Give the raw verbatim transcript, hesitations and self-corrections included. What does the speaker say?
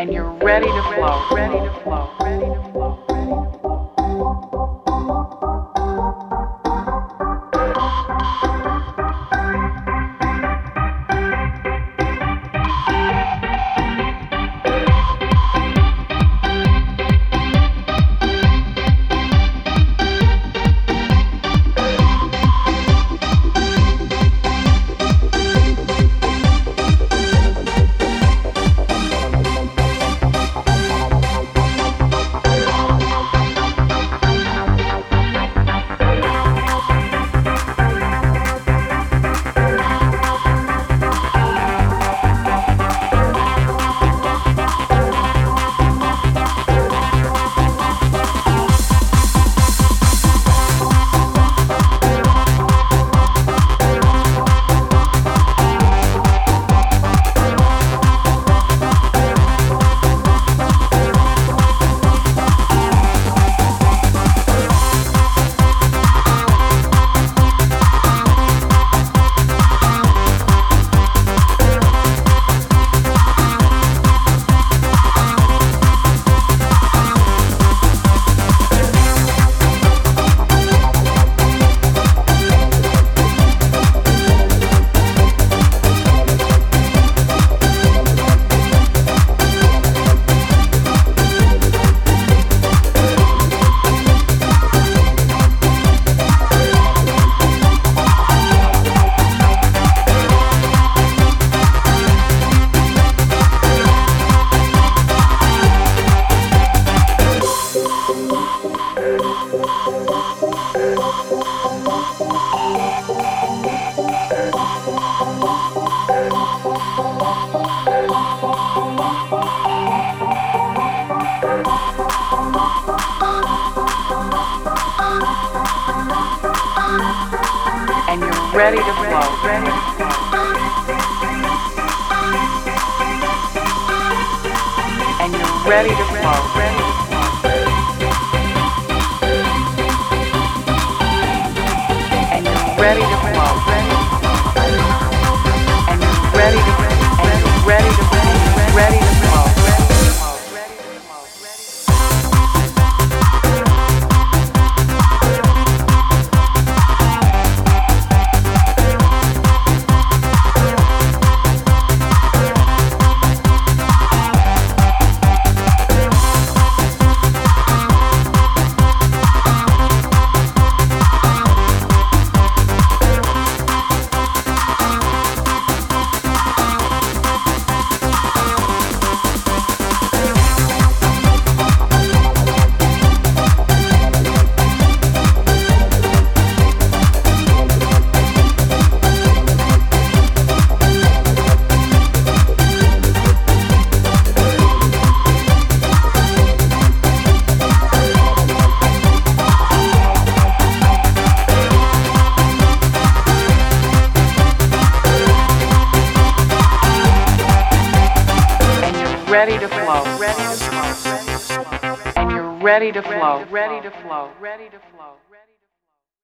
and you're ready to flow, ready to flow, ready to flow, ready to flow. And you're ready to flow, ready to flow. And you're ready to flow, ready to flow. And you're ready to flow, ready to flow. And you're ready to and you're ready to ready, ready to flow, ready to flow, ready to flow, ready to flow. Ready to flow, ready to flow, ready to flow, and you're ready to flow, ready to flow, ready to flow.